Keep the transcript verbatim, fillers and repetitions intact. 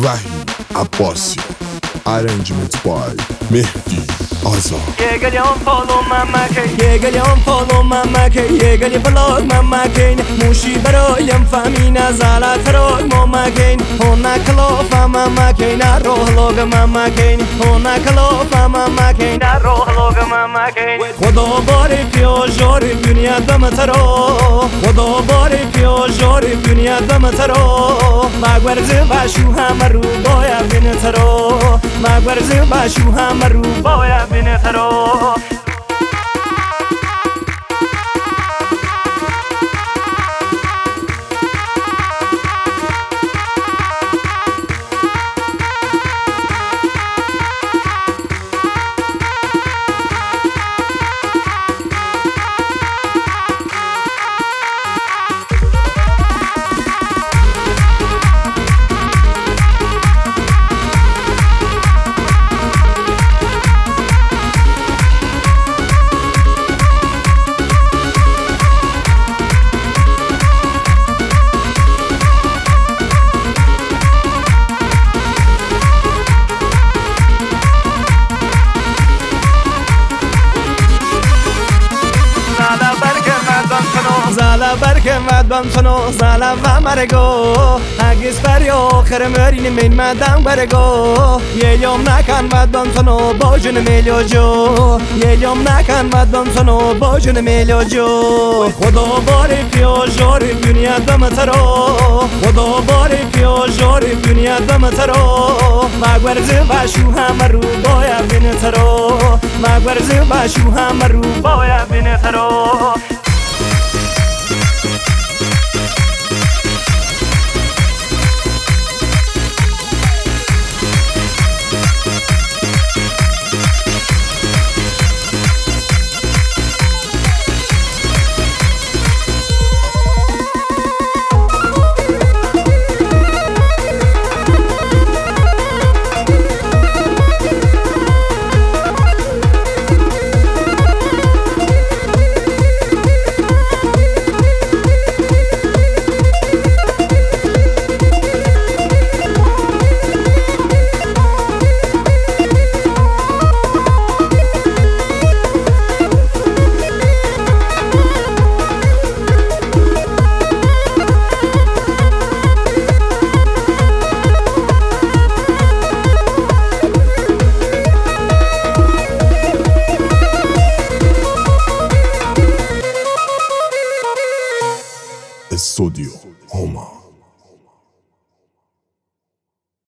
وحید عباسی. Arrangement by مهدی آزاد. یه گلیام فالو ممکه یه گلیام فالو ممکه یه گلی بلاگ ممکین موشی برایم فهمین از علت روی ممکین هونه کلاف ممکین روح لوگ ممکین هونه کلاف ممکین روح لوگ ممکین خدا باری پیو جاری دنیا دم ترو خدا باری پیو جاری دنیا دم ترو مگورز باشو هم رو باید بین ترو مگورز باشو هم رو باید بین ترو زالا برکه مدام تنو زالا و مرگو هگیز بری آخر مرین من مدام برگو یه یوم نکن مدام تنو با جون میلیو جو یه یوم نکن مدام تنو با جون میلیو جو خدا باری پیو جاری دنیا دم ترو خدا باری پیو جاری دنیا دم ترو مگورز باشو هم رو باید بین ترو مگورز باشو هم رو باید بین ترو